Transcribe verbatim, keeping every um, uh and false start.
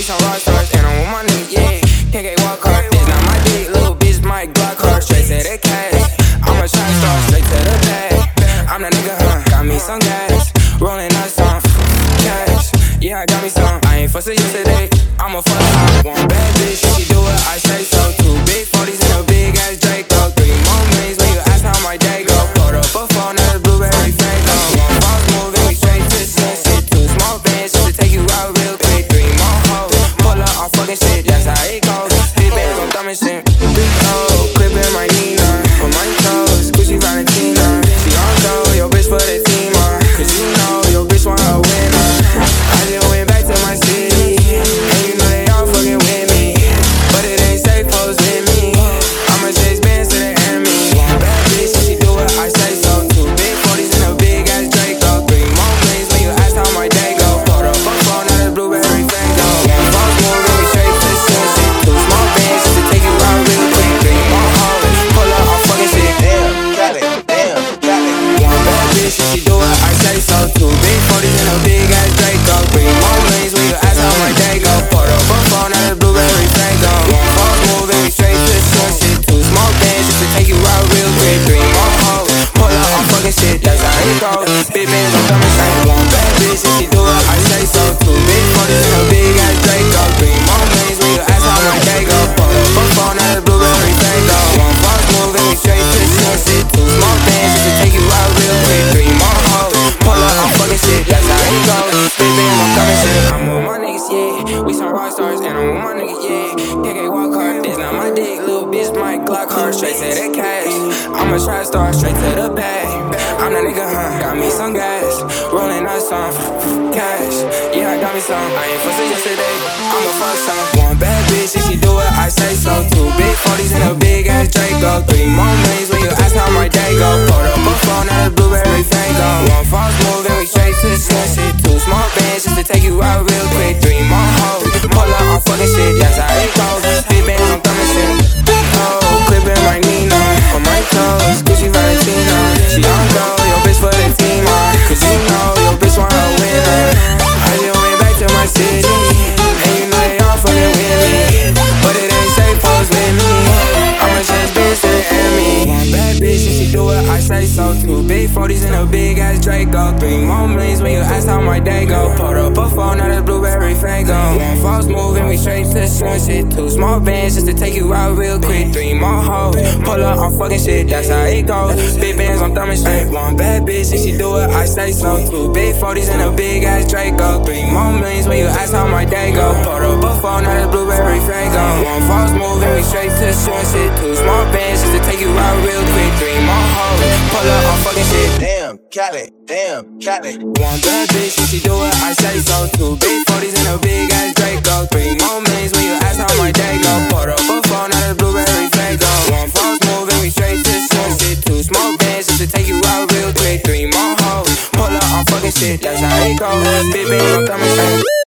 We some rock stars, and I'm with my nigga, yeah. Can't get walk hard, it's not my dick. Little bitch, my Glock hard, straight to the cash. I'm a track star, straight to the bag. I'm that nigga, huh? Got me some gas, rolling up some cash. Yeah, I got me some. I ain't fussing yesterday, I'm a fuck. I want bad bitch, she do it, I say so. Two big forties and a big ass Draco. Three more millions when you ask how my day go. Put up a phone at a blueberry Fago. One false move and we straight to sunset. Two small bands just to take you out real quick. Three more hoes, pull up on fucking shit, that's how it goes. Big bands on dumb and shit. Big hoe, clipping my Nina. On my toes, Gucci Valentina. She on go, your bitch for the team, uh. Cause you know your bitch want her winner. I just went back to my city, and you know they all fucking with me. But it ain't safe, hoes with me. I'ma chase bands to the enemy. One bad bitch, and she do what I say so. Two big forties and a big ass Draco. Three more millions when you ask how my day go. Put up a phone at a blueberry Fago. One false move and we straight to sunset. Two small bands just to take you out real quick. Three more hoes, pull up on fucking shit. Damn, got it, damn, got it. One bad bitch, and she do what I say so. Two big forties and a big ass Draco. Three more millions when you ask how my day go. Put up a phone at a blueberry Fago. One false move and we straight to sunset. Two small bands just to take you out real quick. Three more hoes, pull up on fucking shit, that's how it goes. Big bands on coming straight. One bad bitch, and she do what I say so. Two big forties and a big ass Draco. Three more millions when you ask how my day go. Put up a phone at a blueberry Fago. One false move and we straight to sunset. Two small bands just to take you out real quick. Three more hoes, pull up on fucking shit, that's how it goes. Big bands on coming straight. I'm with my niggas, yeah. We some rock stars, and I'm with my niggas, yeah. K K walk hard, this not my dick. Little bitch, my Glock hard, straight to the cash. I'm a track star, straight to the bag. I'm that nigga, huh? Got me some gas, rolling up some cash. Yeah, I got me some. I ain't fussing yesterday, I'm a fuck some. One bad bitch, and she do what I say so. Two big forties and a big ass Draco. Three more millions when you ask how my day go. Put up a phone at a blueberry Fago. One false move and we straight to sunset. Two small bands just to take you out real quick. Three more hoes, pull up on fucking shit, that's how it goes. Big bands on thumbing shit. Big hoe, clipping my Nina. On my toes, Gucci Valentina. She on go, your bitch for the team, uh. Cause you know your bitch want her winner. I just went back to my city, and you know they all fucking with me. But it ain't safe, hoes with me. I'ma change bitch to the enemy. One bad bitch, and she do what I say so. Two big forties and a big ass Draco. Three more millions when you ask how my day go. Put up a phone at a blueberry Fago. One false move and we straight to sunset. Two small bands just to take you out real quick. Three more hoes, pull up on fucking shit, that's how it goes. Big bands on thumbing straight. One bad bitch, and she do what I say so. Two big forties and a big ass Draco. Three more millions when you ask how my day go. Put up a phone at a blueberry Fago. One false move and we straight to sunset. Two small bands just to take you out real quick. Three more hoes, pull up on fucking shit. Damn, got it, damn, got it. One bad bitch, and she do what I say so. Two big forties and a big ass Draco. Three more millions when you ask how my day go. Put up a phone at a blueberry Fago. One false move and we straight to sunset. Two small bands just to take you out real quick. Three more hoes, pull up on fucking shit, that's how it goes. Big bands on coming straight.